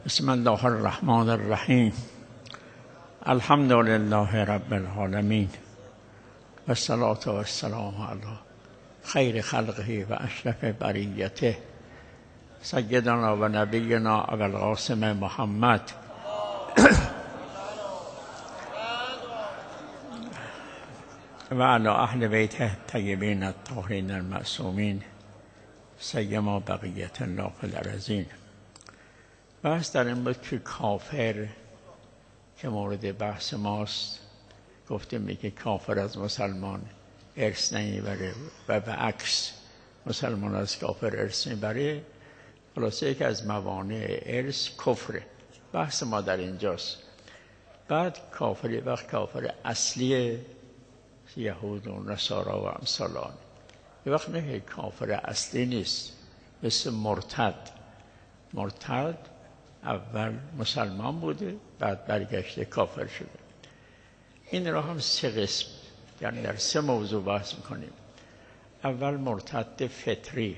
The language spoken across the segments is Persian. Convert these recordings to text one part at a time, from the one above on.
بسم الله الرحمن الرحیم. الحمد لله رب العالمین و الصلاة و السلام علی خیر خلقه و اشرف بریته سیدنا و نبینا ابوالقاسم محمد و علی اهل بیت الطیبین الطاهرین المعصومین سیما بقیت الله فی الارضین. بحث در این بود که کافر که مورد بحث ماست گفتیم میگه کافر از مسلمان ارث نمیبره و به عکس مسلمان از کافر ارث میبره. خلاصه یکی از موانع ارث کفره. بحث ما در اینجاست. بعد کافر وقت کافر اصلی یهود و نصارا و امثالان، یه وقت نه کافر اصلی نیست، مثل مرتد اول مسلمان بوده بعد برگشته کافر شده. این را هم سه قسم، یعنی در سه موضوع بحث میکنیم. اول مرتد فطری،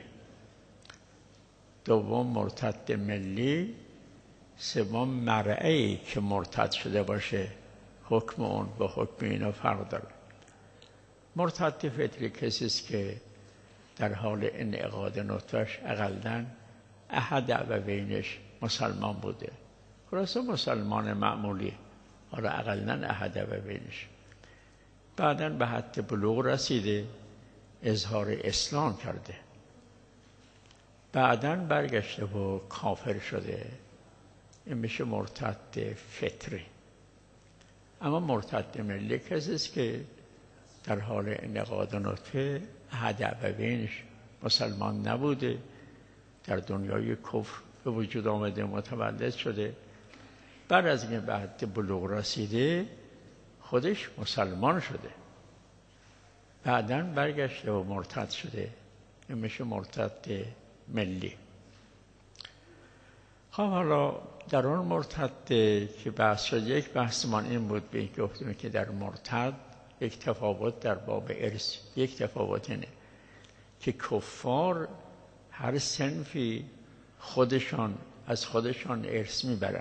دوم مرتد ملی، سوم مرعی که مرتد شده باشه حکم اون با حکم اینا فرق داره. مرتد فطری کسی است که در حال انعقاد نطفه‌اش اقلاً احد ابوینش مسلمان بوده، خلاصه مسلمان معمولی، حالا اقلاً احد ابوینش، بعداً به حد بلوغ رسیده، اظهار اسلام کرده، بعداً برگشته و کافر شده، این میشه مرتد فطری. اما مرتد ملی کسی است که در حال انعقاد نطفه احد ابوینش مسلمان نبوده، در دنیای کفر به وجود آمده، متولد شده، بعد از اینکه به حد بلوغ رسیده خودش مسلمان شده، بعداً برگشته و مرتد شده، این میشه مرتد ملی. خب حالا در اون مرتد که بحث شد، یک بحثمان این بود به اینکه گفتیم که در مرتد یک تفاوت در باب ارث، یک تفاوت اینه که کفار هر صنفی خودشان از خودشان ارث میبرن،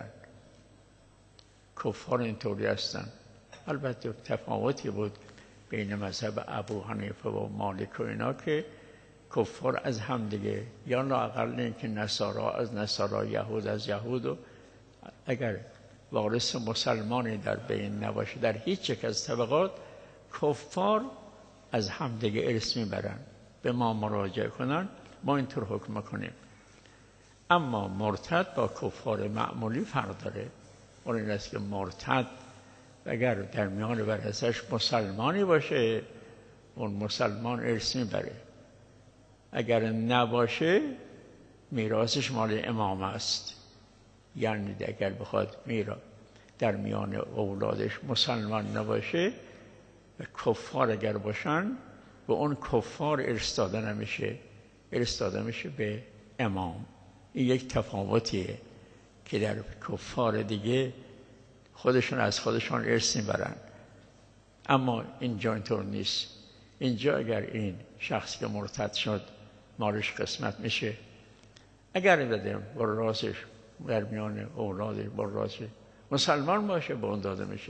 کفار اینطوری هستن. البته تفاوتی بود بین مذهب ابو حنیفه و مالک و اینا که کفار از هم دیگه، یا لااقل اینکه نصارا از نصارا، یهود از یهود، و اگر وارث مسلمانی در بین نباشه در هیچ یک از طبقات، کفار از هم دیگه ارث میبرن، به ما مراجعه کنن، ما اینطور حکم کنیم. اما مرتد با کفار معمولی فرق داره. اون این است که مرتد اگر در میان ورثه‌اش مسلمانی باشه، اون مسلمان ارث میبره، اگر نباشه میراثش مال امام است. یعنی اگر بخواد در میان اولادش مسلمان نباشه و کفار اگر باشن، به اون کفار ارث داده نمیشه، ارث داده میشه به امام. این یک تفاوتیه که در کفار دیگه خودشون از خودشان ارث میبرن، اما اینجا اینطور نیست. اینجا اگر این شخص که مرتد شد مالش قسمت میشه، اگر بدیم ورثش در میان اولادش ورثش مسلمان باشه به اون داده میشه،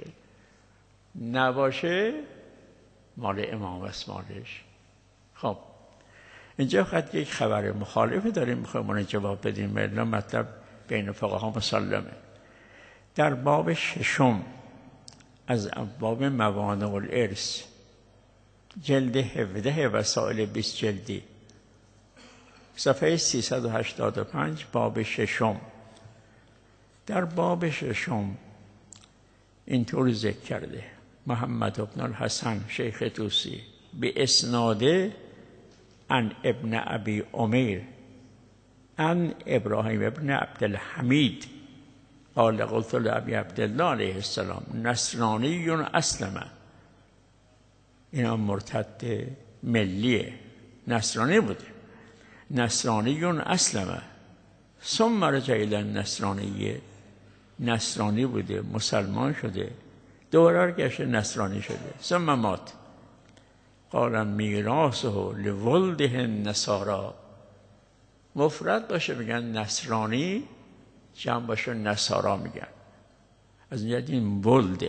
نباشه مال امام است مالش. خب اینجا خط یک خبر مخالفه داریم، میخوایم اون جواب بدیم، الا مطلب بین فقها مسلمه. در باب ششم از ابواب موانع الارث، جلد 17 وسائل 20 جلدی، صفحه 385، باب ششم. در باب ششم اینطور ذکر کرده: محمد بن الحسن شیخ طوسی به اسناده عن ابن ابی عمیر عن ابراهیم ابن عبدالحمید قال قلت لابی عبدالله علیه السلام نصرانی اسلم. اینا مرتد ملیه، نصرانی بوده، نصرانی اسلم ثم رجع الی النصرانیه، نصرانی بوده مسلمان شده، دوباره گشت نصرانی شده، ثم مات. قال میراثه لولده النصارا، مفرد باشه میگن نصرانی، جمع باشه نصارا میگن. از اینجا این ولده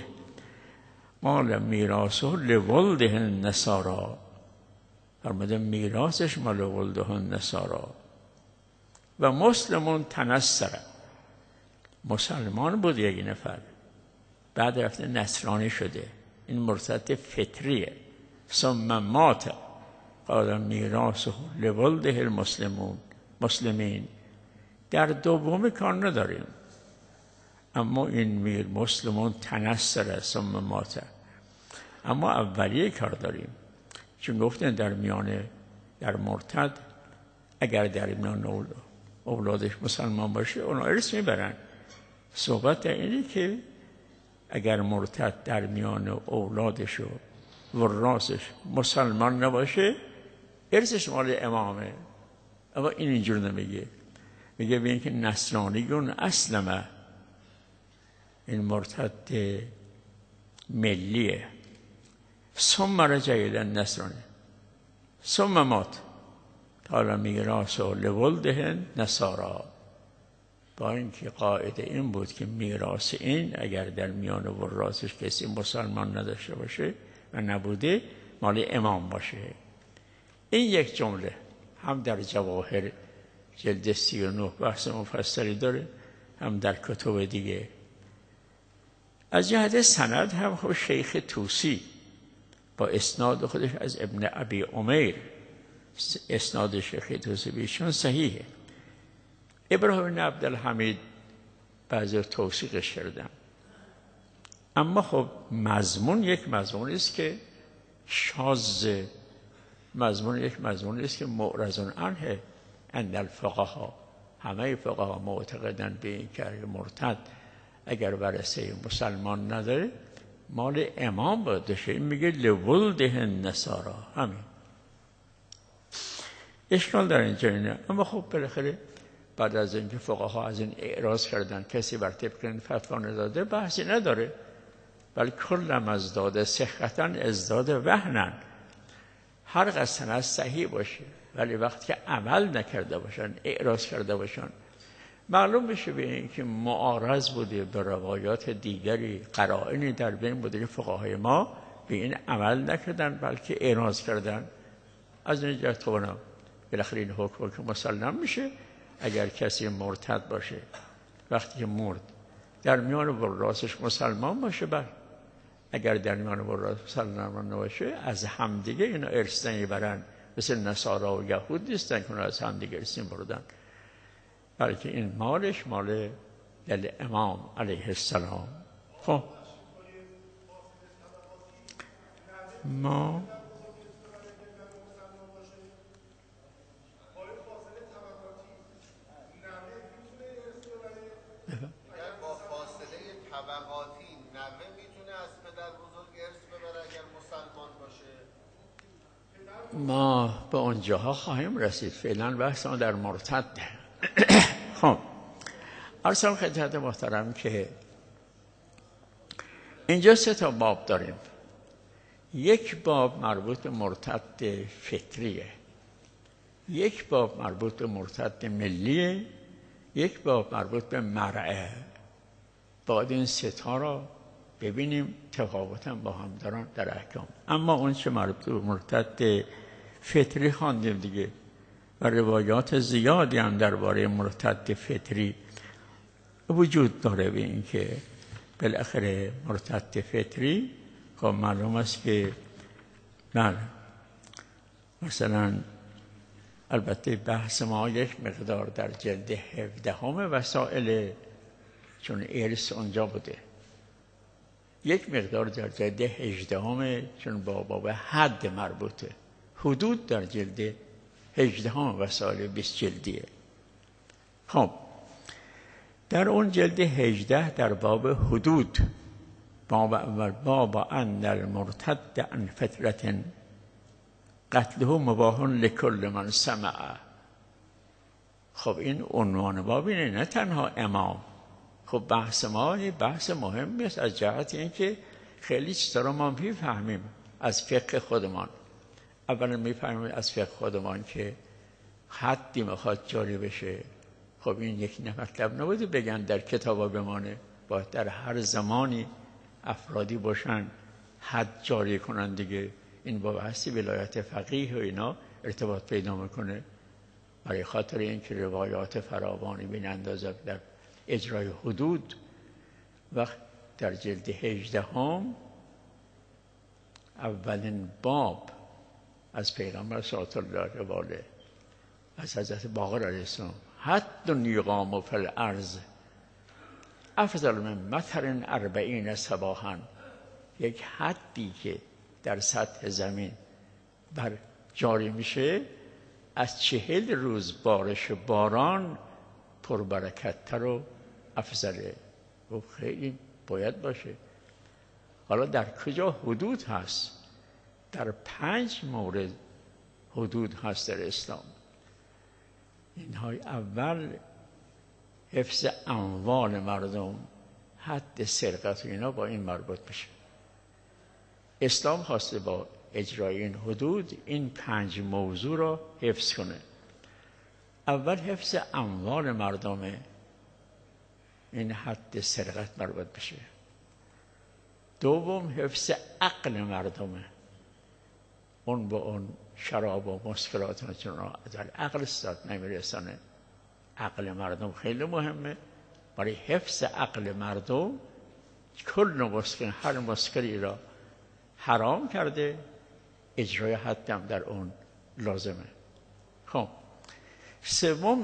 مال میراثه لولده النصارا، فرموده میراثش مال ولده النصارا. و مسلمون تنصره، مسلمان بود یک نفر، بعد رفته نصرانی شده، این مرتد فطریه. ثم مات قال میراثه لولده المسلمون، مسلمین. در دوم کار نداریم، اما این میر مسلمون تنصره ثم مات. اما اولیه کار داریم، چون گفتن در میان در مرتد اگر در میان اولادش مسلمان باشه اونا ارث میبرن. صحبت در اینه که اگر مرتد در میان اولادش و وراسش مسلمان نباشه ارثش مال امامه. اما این اینجور نمیگه، میگه ببین که نصرانیون اسلمه، این مرتد ملیه. ثم رجع الی النصرانی ثم مات قال میراثه لولده نصارا. با اینکه قاعده این بود که میراث این اگر در میان وراسش کسی مسلمان نداشته باشه و نبوده مال امام باشه. این یک جمله هم در جواهر جلد 39 بحث مفصلی داره، هم در کتب دیگه. از جهت سند هم خب شیخ طوسی با اسناد خودش از ابن ابی عمیر، اسناد شیخ طوسی بیشون صحیحه. ابراهیم بن عبدالحمید بعضی توثیقش کردن، اما خب مضمون یک مضمون است که شاذ، مضمون یک مضمون است که معرض عنه عند الفقها. همه فقها معتقدند به این که مرتد اگر ورثه مسلمان نداره مال امام باید داشته. این میگه لولده النصارا. همین اشکال در اینجا اینه. اما خب بالاخره بعد از اینکه فقها از این اعراض کردن کسی بر طبق این فتوا نداده بحثی نداره، بل کلم ازداد صحتا ازداد وهنا. هر قدر سند صحیح باشه ولی وقتی که عمل نکرده باشن، اعراض کرده باشن، معلوم بشه به این که معارض بوده به روایات دیگری، قرائنی در بین بوده که فقهای ما به این عمل نکردن بلکه اعراض کردن. از این جهت خب بالاخره این حکم مسلم میشه. اگر کسی مرتد باشه وقتی که مرد در میان وراسش مسلمان باشه، بر اگر در میان وراسش مسلمان نباشه از همدیگه اینا ارث نمیبرن، مثل نصارا و یهود نیستن که از همدیگه ارث بردن، بلکه این مالش مال دل امام علیه السلام. خب ما با فاصله طبقاتی نوه میتونه از پدر بزرگ ارث ببره اگر مسلمان باشه؟ ما به اونجاها خواهیم رسید. فعلا بحث ما در مرتد. خب ارسال خدمت محترم که اینجا 3 باب داریم. یک باب مربوط به مرتد فطریه، یک باب مربوط به مرتد ملیه، یک باب مربوط به مرعه. باید این 3 را ببینیم، تفاوت هم با هم دارن در احکام. اما اون چه مربوط به مرتد فطری خواندیم دیگه، و روایات زیادی هم درباره مرتد فطری وجود داره. به این که بالاخره مرتد فطری خب معلوم است که بله، مثلا البته بحث ما یک مقدار در جلد 17 وسائل، چون ارث اونجا بوده، یک مقدار در جلد 18 چون با باب حد مربوطه. حدود در جلد 18 وسائل 20 جلدیه. خب در اون جلد 18 در باب حدود، باب اول، باب ان المرتد عن فترة قتله مباح لكل من سمع. خب این عنوان باب اینه، نه تنها امام. خب بحث ما بحث مهمی است از جهت اینکه خیلی چیزا رو ما میفهمیم از فقه خودمان. اولا میفهمیم از فقه خودمان که حدی میخواد جاری بشه، خب خب این یک مطلب نبوده بگن در کتابا بمانه، باید در هر زمانی افرادی باشن حد جاری کنن دیگه. این با بحثی ولایت فقیه و اینا ارتباط پیدا میکنه. برای خاطر اینکه روایات فراوانی بین اندازه در اجرای حدود، وقت در جلد 18 اولین باب از پیغمبر صلی الله علیه و آله از حضرت باقر علیه السلام، حد یقام فی الارض افضل من مطر 40 صباحا، یک حدی که در سطح زمین بر جاری میشه از 40 روز بارش باران پربرکت‌تر و افضله. و خیلی باید باشه. حالا در کجا حدود هست؟ در 5 مورد حدود هست در اسلام. اینهای اول حفظ اموال مردم، حد سرقت و اینا با این مربوط میشه. اسلام خواسته با اجرای این حدود این 5 موضوع را حفظ کنه. اول حفظ اموال مردمه، این حد سرقت مربوط بشه. دوم حفظ عقل مردمه، اون با اون شراب و مسکرات چون در عقل استاد نمیرسانه. عقل مردم خیلی مهمه. برای حفظ عقل مردم کل مسکر، هر مسکری را حرام کرده، اجرای حدم در اون لازمه. خب سوم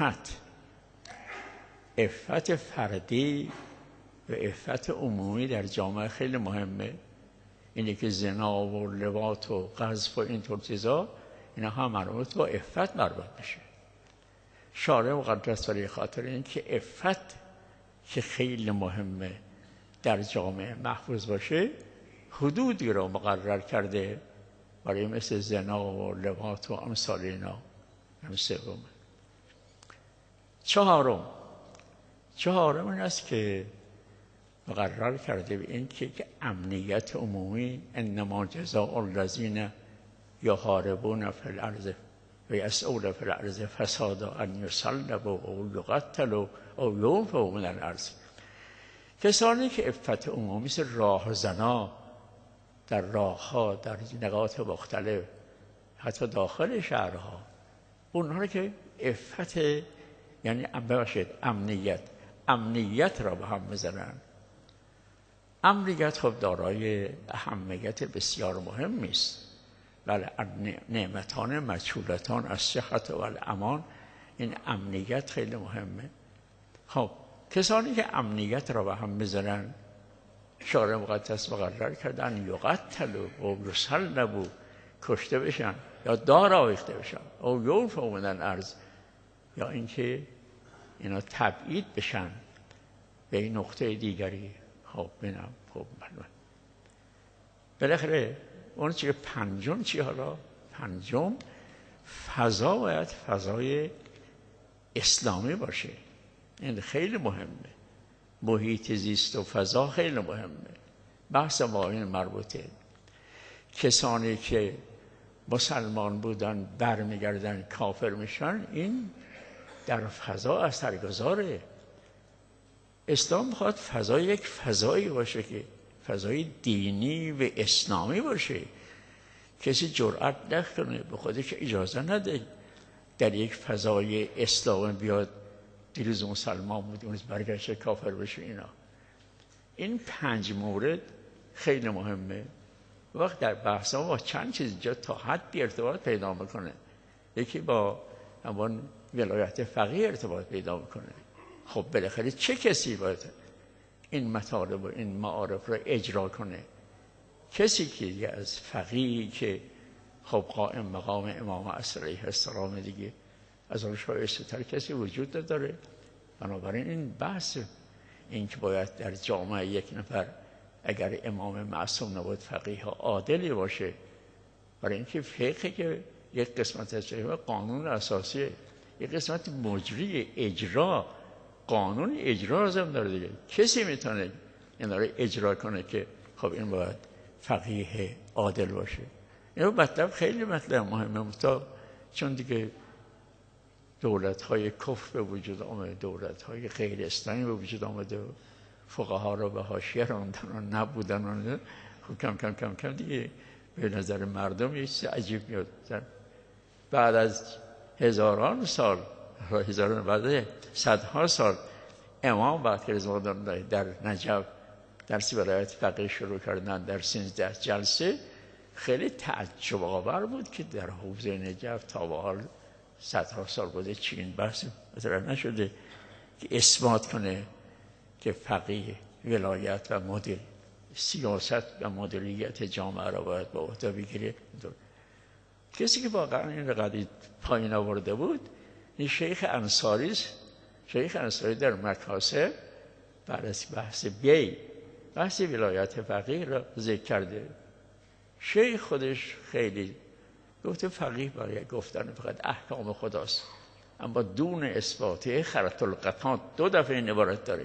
عفت فردی و عفت عمومی در جامعه خیلی مهمه. اینه که زنا و لواط و قذف و اینطور چیزا، اینا هم مربوط با عفت مربوط میشه. شارع مقدس برای خاطر این که عفت که خیلی مهمه در جامعه محفوظ باشه، حدودی رو مقرر کرده برای مثل زنا و لواط و امثال اینا. هم سوم. چهارم این است که مقرر کرده به این که امنیت عمومی انما جزاء الذین یحاربون فی الارض و یسعون فی الارض فسادا ان یصلبوا او یقتلوا او ینفوا من الارض. کسانی که عفت عمومی مثل راهزنا در راهها، در نقاط مختلف، حتی داخل شهرها، اونها که عفت یعنی امنیت را به هم میزنن. امنیت خب دارای اهمیت بسیار مهمی است. بله، نعمتان مجهولتان از صحت و الامان، این امنیت خیلی مهمه. خب کسانی که امنیت را به هم میزنن، شارع مقدس مقرر کردن یقتلوا و یصلبوا، کشته بشن یا دار آویخته بشن، او ینفوا من الارض، یا اینکه اینا تبعید بشن به این نقطه دیگری. خب ببینم خب بالاخره اون چیه پنجم چی؟ حالا پنجم فضا باید فضای اسلامی باشه. این خیلی مهمه. محیط زیست و فضا خیلی مهمه. بحث ما این مربوطه. کسانی که مسلمان بودن برمیگردن کافر میشن، این در فضا اثرگذاره. اسلام میخواد فضا یک فضایی باشه که فضای دینی و اسلامی باشه. کسی جرأت نکنه، به خودش اجازه نده در یک فضای اسلامی بیاد دیروز مسلمان بود اونیز برگشت کافر بشه. این 5 مورد خیلی مهمه. وقت در بحث ما با چند چیز جا تا حدی ارتباط پیدا میکنه. یکی با همون ولایت فقیه ارتباط پیدا میکنه. خب بالاخره چه کسی باید این مطالب و این معارف را اجرا کنه؟ کسی که از فقیه که خب قائم مقام امام عصر علیه السلام دیگه، از اون شایسته تر کسی وجود داره. بنابراین این بحث این که باید در جامعه یک نفر اگر امام معصوم نبود فقیه عادلی باشه، برای اینکه فقه که یک قسمت از قانون اساسیه، یک قسمت مجری اجرا، قانون اجرا لازم داره دیگه. کسی میتونه این رو اجرا کنه که خب این باید فقیه عادل باشه. این مطلب خیلی مطلب مهمه، چون دیگه دولت‌های کفر به وجود آمده، دولت‌های غیر اسلامی به وجود آمده، فقها رو به حاشیه راندن و نبودن، خب کم کم دیگه به نظر مردم یه چیز عجیب میاد. بعد از هزاران سال، بعد صدها سال، امام بعد که رضوان الله در نجف درس ولایت فقیه شروع کردن در 13 جلسه، خیلی تعجب آور بود که در حوزه نجف تا به حال صدها سال بوده چنین بحث مطرح نشده که اثبات کنه که فقیه ولایت و مدیر سیاست و مدیریت جامعه را باید به عهده بگیره. کسی که واقعا این قضیه پایین آورده بود این شیخ انصاری است. شیخ انصاری در مکاسب بعد از بحث ولایت فقیه را ذکر کرده. شیخ خودش خیلی گفته فقیه برای گفتن فقط احکام خداست، اما دون اثبات خرط القطات 2 دفعه این عبارت داره.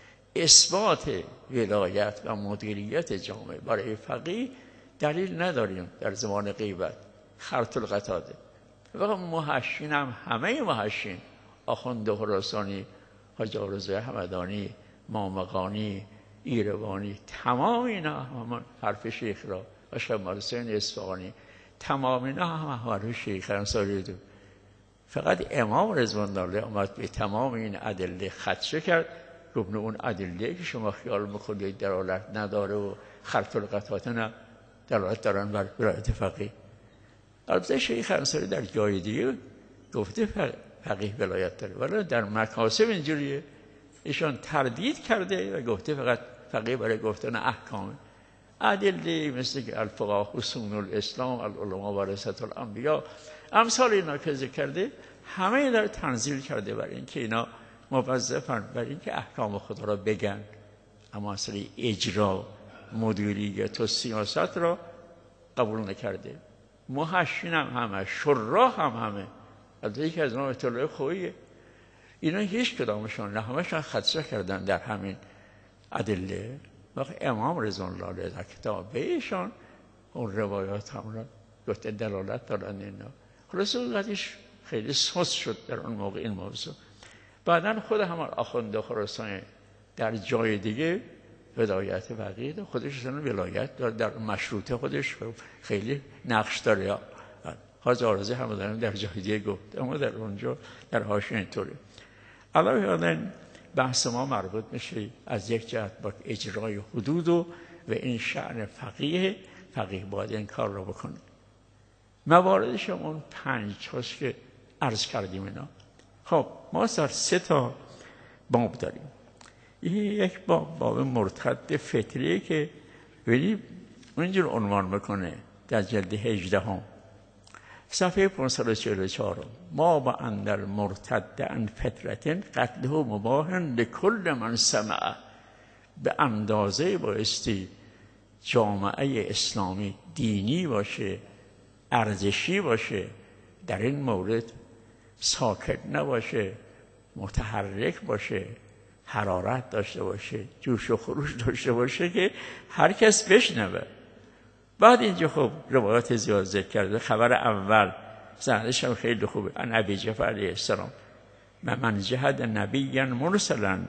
اثبات ولایت و مدیریت جامعه برای فقیه دلیل نداریم در زمان غیبت، خرط القطاده. فقط محشین هم همه محشین، آخوند خراسانی، حاج آرزوی همدانی، مامقانی، ایروانی، تمام اینا هم حرف شیخ را، شیخ حسین اصفهانی، تمام اینا هم حرف شیخ انصاری دو. فقط امام رضوان الله آمد به تمام این ادله خدشه کرد، گفت اون ادله که شما خیال می‌کنید دلالت نداره و خرط القطات نه دلالت دارن بر ولایت فقیه. البته شیخ انصاری در جای دیگه گفته فقیه ولایت داره، ولی در مکاسب اینجوریه. ایشان تردید کرده و گفته فقط فقیه برای گفتن احکامه. ادله مثل که الفقهاء حصون الاسلام، العلماء ورثة الانبیاء، امثال اینا که ذکر کرده همه در تنزیل کرده برای اینکه اینا موظفن برای اینکه احکام خدا را بگن، اما اصلا اجرا، مدیریت و سیاست را قبول نکرده. محشین هم همه، شرا هم همه. البته یکی از اونها اطلاع خوبیه. اینا هیچ کدامشون نه، همشون خدشه کردن در همین ادله. وقت امام رضوان الله در کتاب ایشان اون روایات هم را گفته دلالت دارن اینا. خلاص اونقدرش خیلی سوس شد در اون موقع این موضوع. بعدن خود همون آخوند خراسان در جای دیگه ولایت فقیه خودش ولایت داره، در مشروطه خودش خیلی نقش داره. حاج آرزوی همدانی در جای دیگه گفت، اما در اونجا در حاشیه اینطوره. علاوه بحث ما مربوط میشه از یک جهت با اجرای حدود و این شأن فقیه باید این کار رو بکنه. مواردش اون 5 هاست که عرض کردیم اینا. خب ما در 3 تا باب داریم. یک باب مرتد فطریه که ولی اونجور عنوان میکنه در جلد 18 صفحه 544 ما با اندر مرتد عن فطرتن قتله مباح لکل من سمع. به اندازه بایستی جامعه اسلامی دینی باشه، ارزشی باشه، در این مورد ساکت نباشه، متحرک باشه، حرارت داشته باشه، جوش و خروش داشته باشه که هر کس بشنوه. بعد اینجا خب روایات زیاد ذکر کرده. خبر اول سندش هم خیلی خوبه، ان ابی جعفر علیه السلام من جهد نبیا مرسلا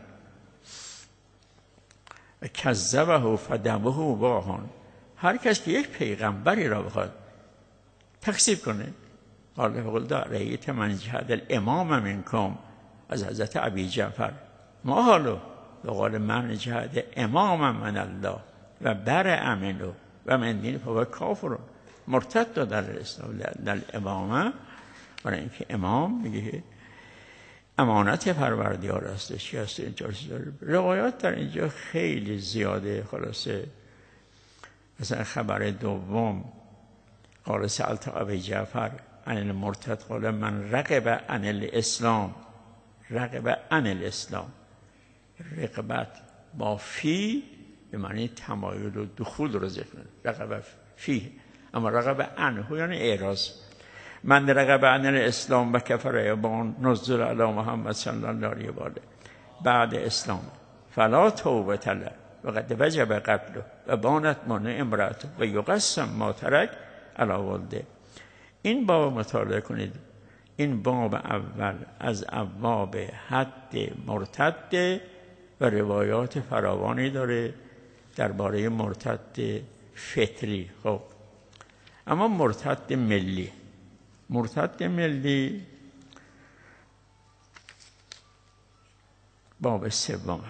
کذبه فدمه مباح. هر کس که یک پیغمبری را بخواد تکذیب کنه، قال فقل رأیت من جهد الامام منکم، از حضرت ابی جعفر ما حالو قال من جهد امام من الله و برع منه و من دین فهو کافر. مرتد در اسلام در امامه، برای اینکه امام میگه امانت پروردگار هستش که هست. اینجا روایات در اینجا خیلی زیاده. خلاصه مثلا خبر دوم قال سألت ابی جعفر عن المرتد قال من رغب عن الاسلام. رغب عن الاسلام، رغبت با فی به معنی تمایل و دخول رو ذکر کنه، رغب فی. اما رغب عنه یعنی اعراض. من رغب عن الاسلام و کفر ایبان نزل علی محمد صلی الله علیه و آله بعد اسلام فلا توبه له و قد وجب قتله و بانت منه امرأته و یقسم ما ترک علی والده. این باب مطالعه کنید. این باب اول از ابواب حد مرتد و روایات فراوانی داره درباره مرتد فطری. خب اما مرتد ملی باب سوم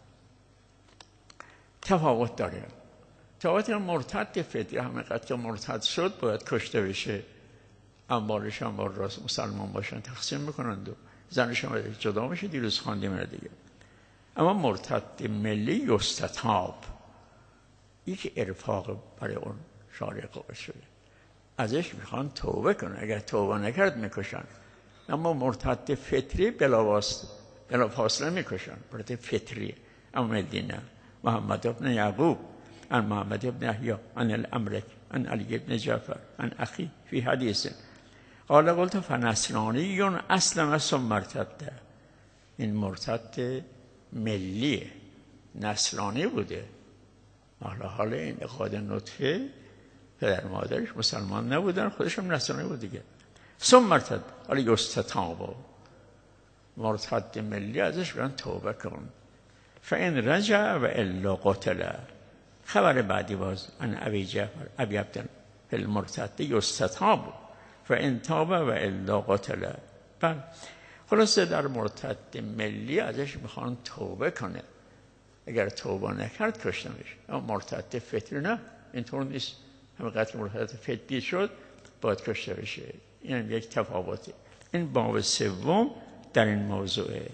تفاوت داره. تفاوت مرتد فطری همینقدر که مرتد شد باید کشته بشه، اموالش هم با راست مسلمان باشن تقسیم میکنند و زنش هم جدا میشه. دیروز خواندیم اینو دیگه. اما مرتد ملی یستتاب، یک ارفاق برای اون شارع قائل شده، ازش میخوان توبه کنه، اگر توبه نکرد میکشن. اما مرتد فطری بلا فاصله میکشن، مرتد فطری. اما ملی نه. محمد ابن یعقوب عن محمد ابن احیا عن الامرک عن علی ابن جعفر عن اخی فی حدیث قال قلت فنصرانی اسلم ثم ارتد. این مرتد ملیه، نصرانی بوده، حال این اقاد نطفه پدر مادرش مسلمان نبودن، خودشم نصرانی بود دیگه. ثم ارتد حالا یستتاب، مرتد ملی ازش برن توبه کن. فان رجع و الا قتل. خبر بعدی باز ان ابی جعفر ابی عبد المرتد یستتاب فان تاب و الا قتل. بله خلاصه در مرتد ملی ازش میخوان توبه کنه، اگر توبه نکرد کشته میشه. اما مرتد فطری نه، اینطور نیست. همینقدر که مرتد فطری شد باید کشته بشه. این هم یک تفاوته. این باب سوم در این موضوعه.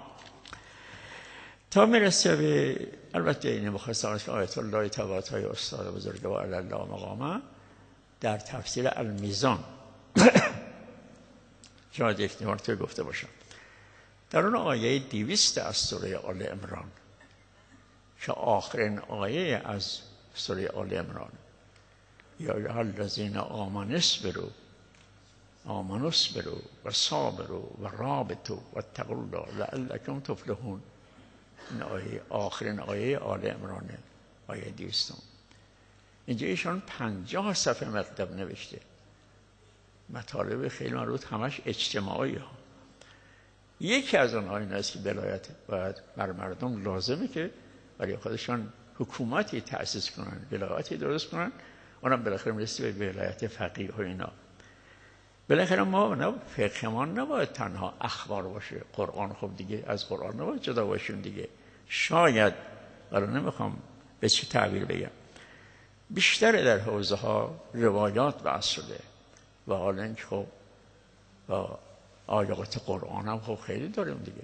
تا میرسه به البته این مختصرش آیت الله طباطبایی استاد بزرگوار الله مقامه در تفسیر المیزان شاید یک مرتبه گفته باشم. در اون آیه 200 از سوره آل عمران که آخرین آیه از سوره آل عمران، یا ایها الذین آمنوا اصبروا و صابروا و رابطوا واتقوا الله لعلکم تفلحون. این آیه آخرین آیه آل عمرانه، آیه 200. اینجا ایشان 50 صفحه مطلب نوشته، مطالب خیلی مربوط همش اجتماعی ها. یکی از اون آیین است که ولایت باید بر مردم لازمه که برای خودشان حکومتی تأسیس کنن، ولایتی درست کنن. اونم بالاخره میرسه به ولایت فقیه و اینا. بالاخره ما فقهمان نباید تنها اخبار باشه، قرآن خب دیگه از قرآن نباید جدا باشون دیگه. شاید ولی نمیخوام به چه تعبیر بگم، بیشتر در حوزه ها روایات بحث شده و حالا اینکه خب با آیات قرآن هم خب خیلی داریم دیگه.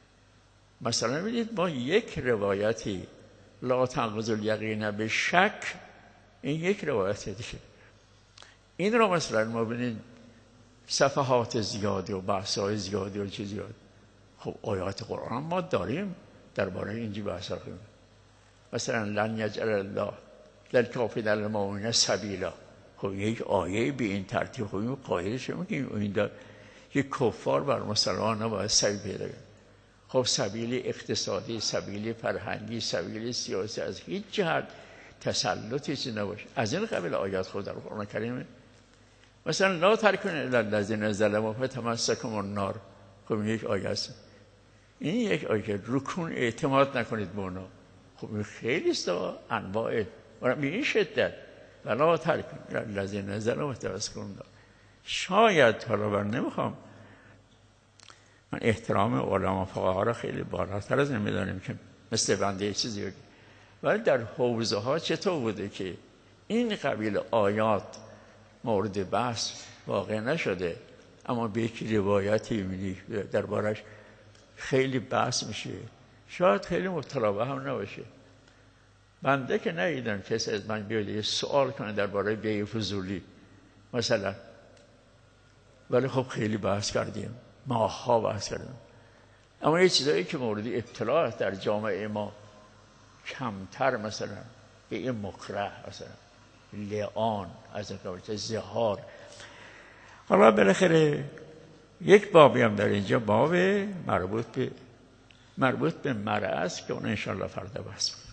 مثلا ببینید ما یک روایتی لا تنقض الیقین به شک، این یک روایت دیگه. این رو مثلا ما ببینید صفحات زیادی و بحث‌های زیادی و چیز زیاد. خب آیات قرآن ما داریم درباره اینجی بحث کنیم. مثلا لن یجعل الله للکافرین علی المؤمنین سبیلا. خب یک آیه به این ترتیب خب این قایلش میگیم این یک کفار بر مسلمان نباید سبیل پیدا کنه. خب سبیل اقتصادی، سبیل فرهنگی، سبیل سیاسی از هیچ جهت تسلطی چیزی نباشه. از این قبیل آیات خود در قرآن کریمه. مثلا لا ترکنوا الی الذین ظلموا فتمسکهم النار. خب یک آیه است. این یک آیه رکون اعتماد نکنید به اونا. خب این خیلی است انواع و به این شدت لا ترکنوا الی الذین ظلموا فتمسکهم النار. شاید حالا من نمیخوام، من احترام علما فقها را خیلی بالاتر از این میدانیم که مثل بنده چیزی بگیم، ولی در حوزه ها چطور بوده که این قبیل آیات مورد بحث واقع نشده، اما به یک روایتی می‌بینی دربارش خیلی بحث میشه، شاید خیلی مبتلا به هم نباشه. بنده که ندیدم کسی از من بیاد یه سوال کنه درباره بیع فضولی مثلا، ولی خب خیلی بحث کردیم، ماها بحث کردیم. اما یه چیزایی که مورد ابتلا در جامعه ما کمتر، مثلا به این مکره، مثلا لعان، از قبیل زهار. حالا بالاخره یک بابی هم در اینجا باب مربوط به مرأة است که اون انشاءالله فردا بحث